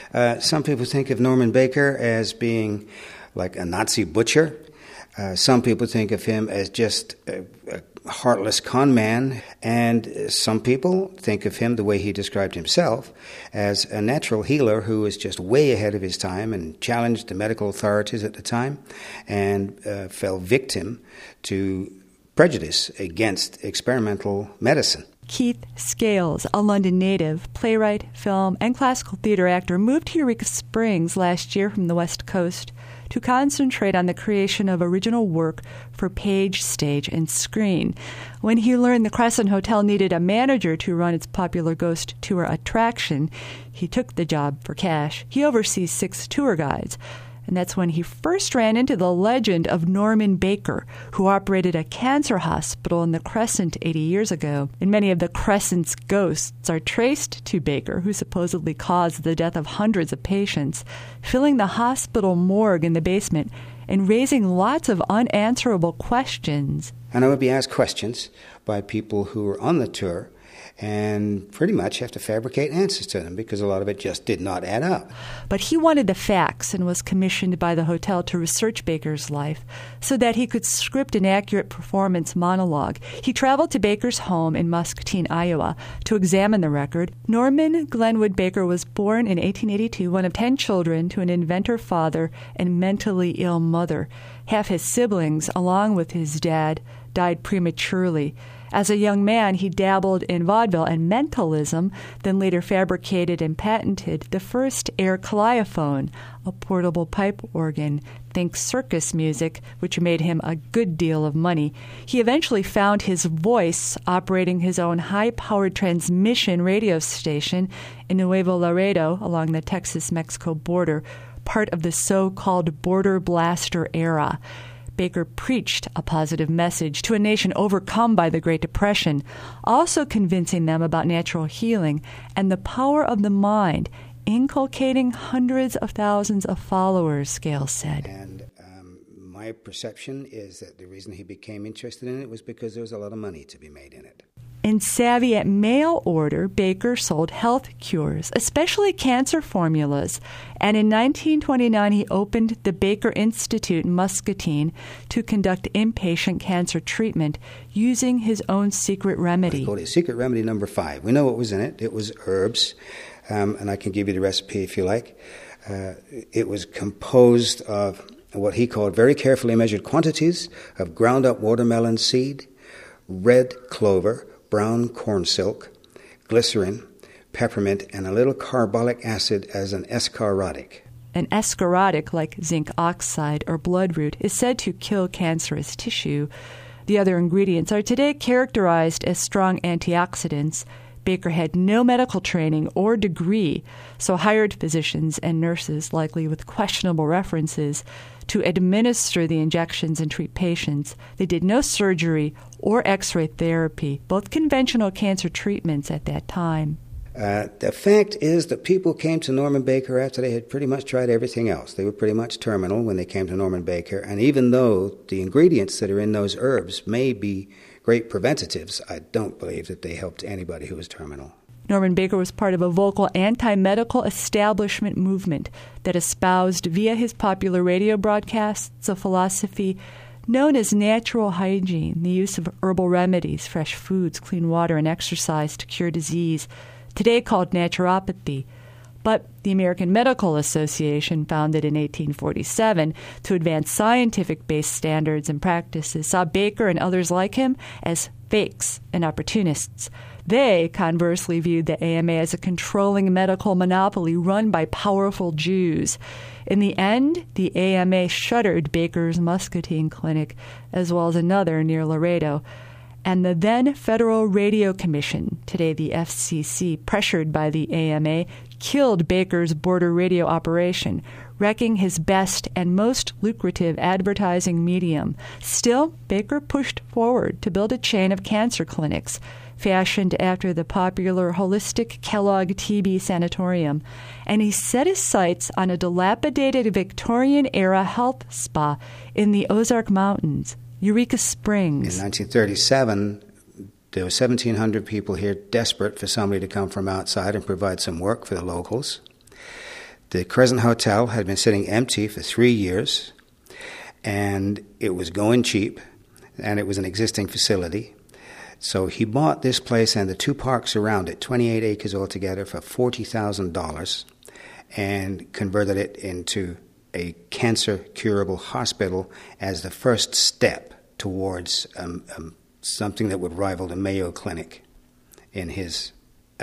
Some people think of Norman Baker as being like a Nazi butcher. Some people think of him as just a heartless con man, and some people think of him, the way he described himself, as a natural healer who was just way ahead of his time and challenged the medical authorities at the time and fell victim to prejudice against experimental medicine. Keith Scales, a London native, playwright, film, and classical theater actor, moved to Eureka Springs last year from the West Coast to concentrate on the creation of original work for page, stage, and screen. When he learned the Crescent Hotel needed a manager to run its popular ghost tour attraction, he took the job for cash. He oversees 6 tour guides. And that's when he first ran into the legend of Norman Baker, who operated a cancer hospital in the Crescent 80 years ago. And many of the Crescent's ghosts are traced to Baker, who supposedly caused the death of hundreds of patients, filling the hospital morgue in the basement and raising lots of unanswerable questions. And I would be asked questions by people who were on the tour and pretty much have to fabricate answers to them because a lot of it just did not add up. But he wanted the facts and was commissioned by the hotel to research Baker's life so that he could script an accurate performance monologue. He traveled to Baker's home in Muscatine, Iowa, to examine the record. Norman Glenwood Baker was born in 1882, one of 10 children to an inventor father and mentally ill mother. Half his siblings, along with his dad, died prematurely. As a young man, he dabbled in vaudeville and mentalism, then later fabricated and patented the first air calliophone, a portable pipe organ. Think circus music, which made him a good deal of money. He eventually found his voice operating his own high-powered transmission radio station in Nuevo Laredo along the Texas-Mexico border, part of the so-called border blaster era. Baker preached a positive message to a nation overcome by the Great Depression, also convincing them about natural healing and the power of the mind, inculcating hundreds of thousands of followers, Scales said. And my perception is that the reason he became interested in it was because there was a lot of money to be made in it. And savvy at mail order, Baker sold health cures, especially cancer formulas. And in 1929, he opened the Baker Institute in Muscatine to conduct inpatient cancer treatment using his own secret remedy. He called it Secret Remedy Number 5. We know what was in it. It was herbs, and I can give you the recipe if you like. It was composed of what he called very carefully measured quantities of ground-up watermelon seed, red clover, brown corn silk, glycerin, peppermint, and a little carbolic acid as an escharotic. An escharotic, like zinc oxide or bloodroot, is said to kill cancerous tissue. The other ingredients are today characterized as strong antioxidants. Baker had no medical training or degree, so hired physicians and nurses, likely with questionable references, to administer the injections and treat patients. They did no surgery or X-ray therapy, both conventional cancer treatments at that time. The fact is that people came to Norman Baker after they had pretty much tried everything else. They were pretty much terminal when they came to Norman Baker, and even though the ingredients that are in those herbs may be great preventatives, I don't believe that they helped anybody who was terminal. Norman Baker was part of a vocal anti-medical establishment movement that espoused via his popular radio broadcasts a philosophy known as natural hygiene, the use of herbal remedies, fresh foods, clean water, and exercise to cure disease, today called naturopathy. But the American Medical Association, founded in 1847 to advance scientific-based standards and practices, saw Baker and others like him as fakes and opportunists. They, conversely, viewed the AMA as a controlling medical monopoly run by powerful Jews. In the end, the AMA shuttered Baker's Muscatine Clinic, as well as another near Laredo. And the then Federal Radio Commission, today the FCC, pressured by the AMA, killed Baker's border radio operation, wrecking his best and most lucrative advertising medium. Still, Baker pushed forward to build a chain of cancer clinics, fashioned after the popular holistic Kellogg TB Sanatorium, and he set his sights on a dilapidated Victorian-era health spa in the Ozark Mountains, Eureka Springs. In 1937, there were 1,700 people here desperate for somebody to come from outside and provide some work for the locals. The Crescent Hotel had been sitting empty for 3 years, and it was going cheap, and it was an existing facility. So he bought this place and the 2 parks around it, 28 acres altogether, for $40,000, and converted it into a cancer-curable hospital as the first step towards something that would rival the Mayo Clinic in his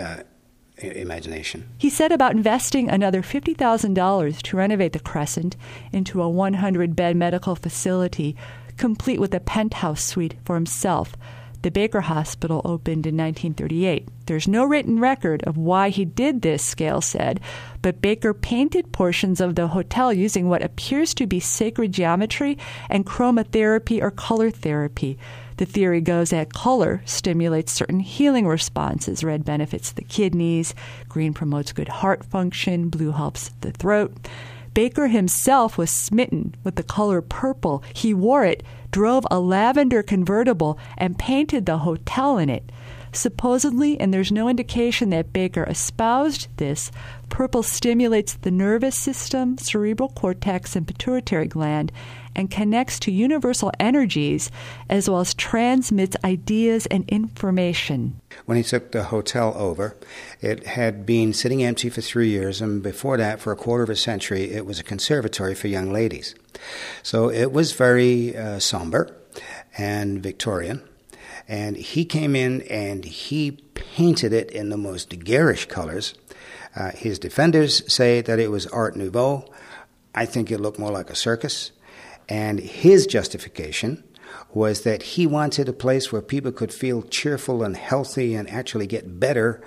imagination. He said about investing another $50,000 to renovate the Crescent into a 100-bed medical facility, complete with a penthouse suite for himself. The Baker Hospital opened in 1938. There's no written record of why he did this, Scales said, but Baker painted portions of the hotel using what appears to be sacred geometry and chromotherapy or color therapy. The theory goes that color stimulates certain healing responses. Red benefits the kidneys, green promotes good heart function, blue helps the throat. Baker himself was smitten with the color purple. He wore it, drove a lavender convertible, and painted the hotel in it. Supposedly, and there's no indication that Baker espoused this, purple stimulates the nervous system, cerebral cortex, and pituitary gland, and connects to universal energies, as well as transmits ideas and information. When he took the hotel over, it had been sitting empty for 3 years, and before that, for a quarter of a century, it was a conservatory for young ladies. So it was very somber and Victorian. And he came in and he painted it in the most garish colors. His defenders say that it was Art Nouveau. I think it looked more like a circus. And his justification was that he wanted a place where people could feel cheerful and healthy and actually get better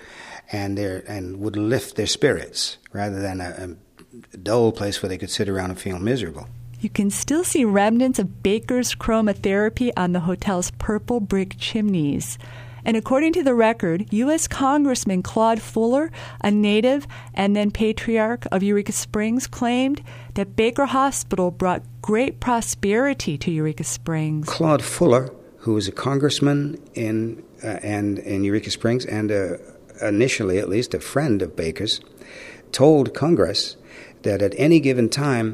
and would lift their spirits, rather than a dull place where they could sit around and feel miserable. You can still see remnants of Baker's chromotherapy on the hotel's purple brick chimneys. And according to the record, U.S. Congressman Claude Fuller, a native and then patriarch of Eureka Springs, claimed that Baker Hospital brought great prosperity to Eureka Springs. Claude Fuller, who was a congressman in Eureka Springs and initially at least a friend of Baker's, told Congress that at any given time,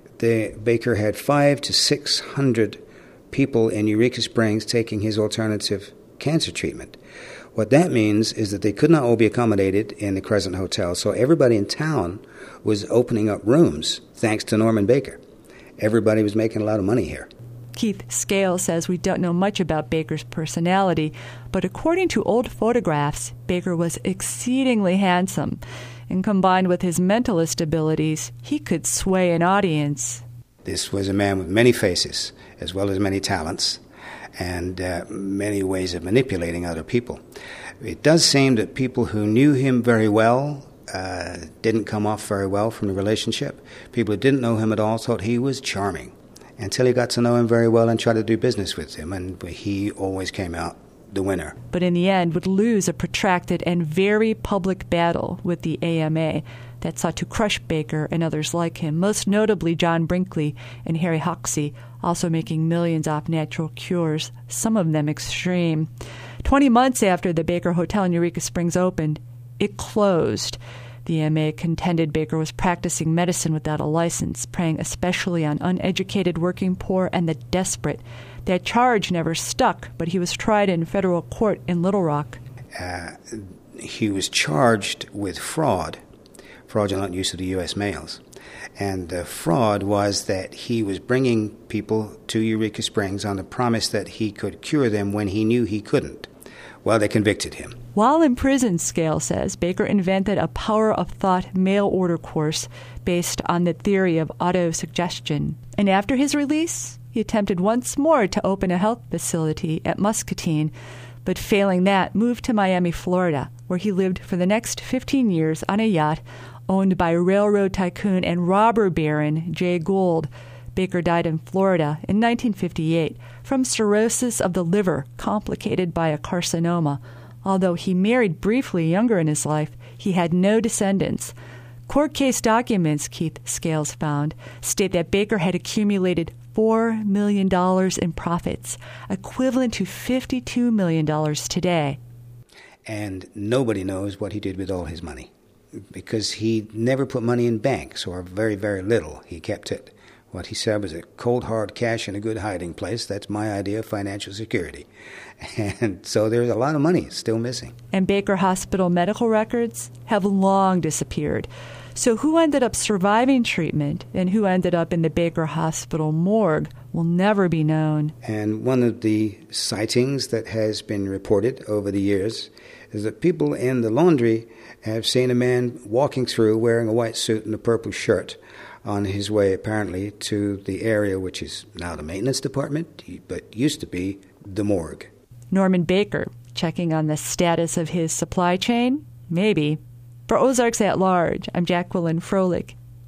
Baker had 500 to 600 people in Eureka Springs taking his alternative cancer treatment. What that means is that they could not all be accommodated in the Crescent Hotel, so everybody in town was opening up rooms thanks to Norman Baker. Everybody was making a lot of money here. Keith Scales says we don't know much about Baker's personality, but according to old photographs, Baker was exceedingly handsome. And combined with his mentalist abilities, he could sway an audience. This was a man with many faces, as well as many talents, and many ways of manipulating other people. It does seem that people who knew him very well didn't come off very well from the relationship. People who didn't know him at all thought he was charming, until he got to know him very well and tried to do business with him, and he always came out the winner. But in the end would lose a protracted and very public battle with the AMA that sought to crush Baker and others like him, most notably John Brinkley and Harry Hoxsey, also making millions off natural cures, some of them extreme. 20 months after the Baker Hotel in Eureka Springs opened, it closed. The AMA contended Baker was practicing medicine without a license, preying especially on uneducated working poor and the desperate. That charge never stuck, but he was tried in federal court in Little Rock. He was charged with fraudulent use of the U.S. mails. And the fraud was that he was bringing people to Eureka Springs on the promise that he could cure them when he knew he couldn't. Well, they convicted him. While in prison, Scales says, Baker invented a power of thought mail order course based on the theory of autosuggestion. And after his release, he attempted once more to open a health facility at Muscatine, but failing that, moved to Miami, Florida, where he lived for the next 15 years on a yacht owned by railroad tycoon and robber baron Jay Gould. Baker died in Florida in 1958 from cirrhosis of the liver complicated by a carcinoma. Although he married briefly younger in his life, he had no descendants. Court case documents, Keith Scales found, state that Baker had accumulated $4 million in profits, equivalent to $52 million today. And nobody knows what he did with all his money. because he never put money in banks, or very, very little. He kept it. What he said was a cold, hard cash in a good hiding place. That's my idea of financial security. And so there's a lot of money still missing. And Baker Hospital medical records have long disappeared. So who ended up surviving treatment and who ended up in the Baker Hospital morgue will never be known. And one of the sightings that has been reported over the years is that people in the laundry have seen a man walking through wearing a white suit and a purple shirt on his way apparently to the area which is now the maintenance department, but used to be the morgue. Norman Baker, checking on the status of his supply chain? Maybe. For Ozarks at Large, I'm Jacqueline Froelich.